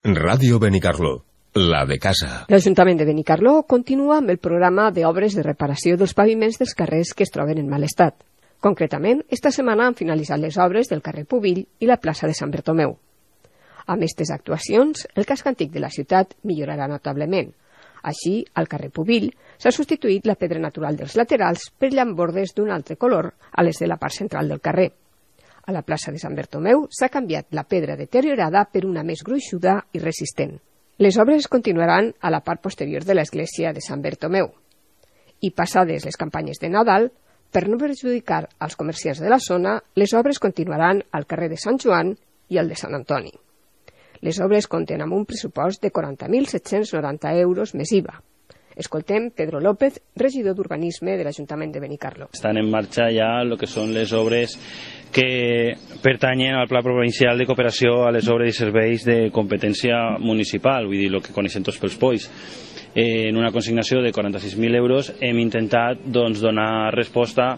Ràdio Benicarló, la de casa. L'Ajuntament de Benicarló continua amb el programa d'obres de reparació dels paviments dels carrers que es troben en mal estat. Concretament, esta setmana han finalitzat les obres del carrer Pubill i la plaça de Sant Bertomeu. Amb aquestes actuacions, el casc antic de la ciutat millorarà notablement. Així, al carrer Pubill s'ha substituït la pedra natural dels laterals per llambordes d'un altre color a les de la part central del carrer. A la plaça de Sant Bertomeu s'ha canviat la pedra deteriorada per una més gruixuda i resistent. Les obres continuaran a la part posterior de l'església de Sant Bertomeu. I passades les campanyes de Nadal, per no perjudicar als comerciants de la zona, les obres continuaran al carrer de Sant Joan i al de Sant Antoni. Les obres compten amb un pressupost de 40.790 euros més IVA. Escoltem Pedro López, regidor d'Urbanisme de l'Ajuntament de Benicarló. Estan en marxa ja el que són les obres que pertanyen al Pla Provincial de Cooperació a les obres i serveis de competència municipal, vull dir, el que coneixem tots pels POIs. En una consignació de 46.000 euros hem intentat donar resposta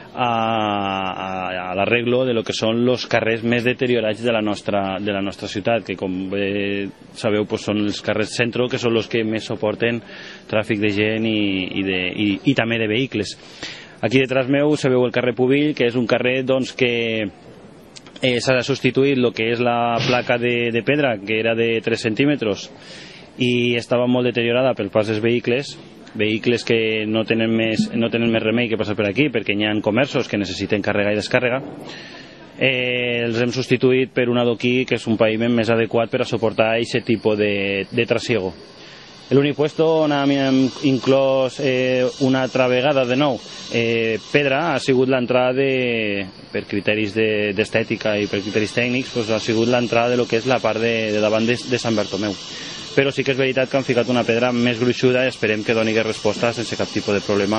a l'arreglo de lo que són els carrers més deteriorats de la nostra ciutat, que com bé sabeu són els carrers centro, que són els que més suporten tràfic de gent i també de vehicles. Aquí detrás meu se veu el carrer Pubill, que és un carrer que s'ha substituït el que és la placa de pedra, que era de 3 centímetres i estava molt deteriorada pel pas dels vehicles que no tenen més remei que passar per aquí, perquè hi ha comerços que necessiten càrrega i descàrrega. Els hem substituït per un adoquí, que és un paviment més adequat per a suportar aquest tipus de trasiego. L'únic puesto on hem inclòs una altra vegada de nou pedra ha sigut l'entrada per criteris d'estètica i per criteris tècnics, ha sigut l'entrada de lo que és la part de davant de Sant Bertomeu. Però sí que és veritat que han ficat una pedra més gruixuda i esperem que doni resposta sense cap tipus de problema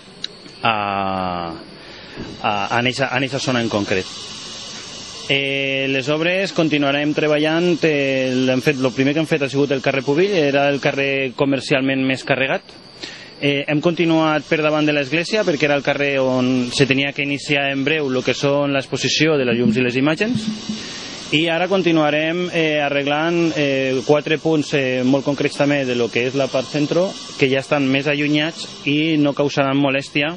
en aquesta zona en concret. Les obres continuarem treballant. El primer que hem fet ha sigut el carrer Pubill, era el carrer comercialment més carregat. Hem continuat per davant de l'església perquè era el carrer on se tenia que iniciar en breu el que són l'exposició de les llums i les imatges. I ara continuarem arreglant 4 punts molt concrets també de lo que és la part centro, que ja estan més allunyats i no causaran molèstia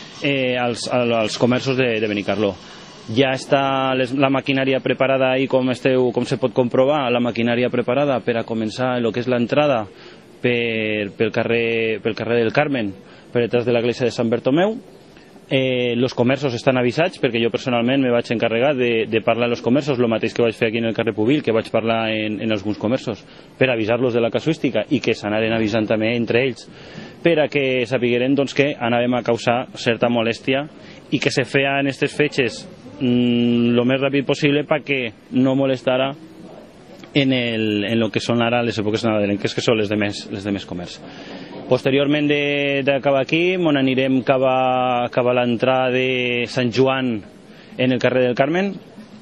als comerços de Benicarló. Ja està la maquinària preparada i com se pot comprovar, la maquinària preparada per a començar el que és l'entrada pel carrer del Carmen, per detrás de l'església de Sant Bertomeu. Els comerços estan avisats perquè jo personalment me vaig encarregar de parlar als comerços, el mateix que vaig fer aquí en el carrer Pubill, que vaig parlar en alguns comerços, per avisar-los de la casuística i que s'anaren avisant també entre ells, per a que sapigueren que anàvem a causar certa molèstia i que se feia en aquestes fetges el més ràpid possible perquè no molestara en el que són ara les èpoques nadalenques, que són les de més comerç. Posteriorment d'acabar aquí, anirem cap a l'entrada de Sant Joan en el carrer del Carmen.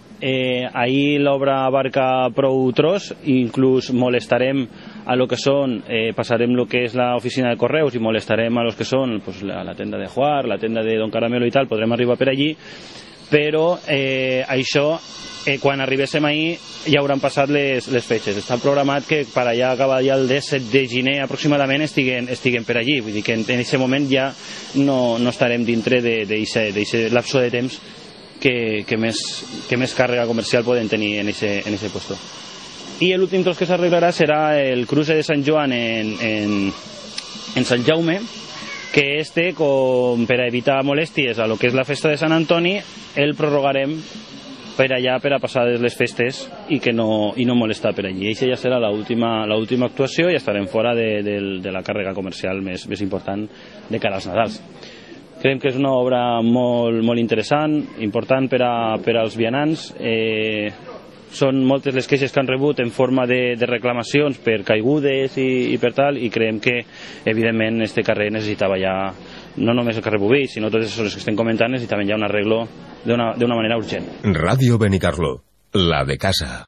Ahir l'obra abarca prou tros, inclús molestarem a lo que són, passarem lo que és l'oficina de correus i molestarem a los que són la tenda de Juar, la tenda de Don Caramelo i tal, podrem arribar per allí, però això quan arribéssim ahir ja hauran passat les fetges. Està programat que per allà acabar ja el 17 de gener aproximadament estiguen per allí, vull dir que en aquest moment ja no estarem dintre d'aquest lapso de temps que més càrrega comercial poden tenir en aquest puesto. I l'últim tros que s'arreglarà serà el cruce de Sant Joan en Sant Jaume, que com per a evitar molèsties a lo que és la festa de Sant Antoni, el prorrogarem per allà per a passar les festes i no molestar per allí. Això ja serà l'última actuació i estarem fora de la càrrega comercial més important de cara als Nadals. Creiem que és una obra molt interessant, important per als vianants. Són moltes les queixes que han rebut en forma de reclamacions per caigudes i per tal, i creiem que evidentment este carrer necessitava ja no només el carrer Pubill, sinó totes les que estem comentant, necessitaven ja un arreglo d'una manera urgent. Ràdio Benicarló, la de casa.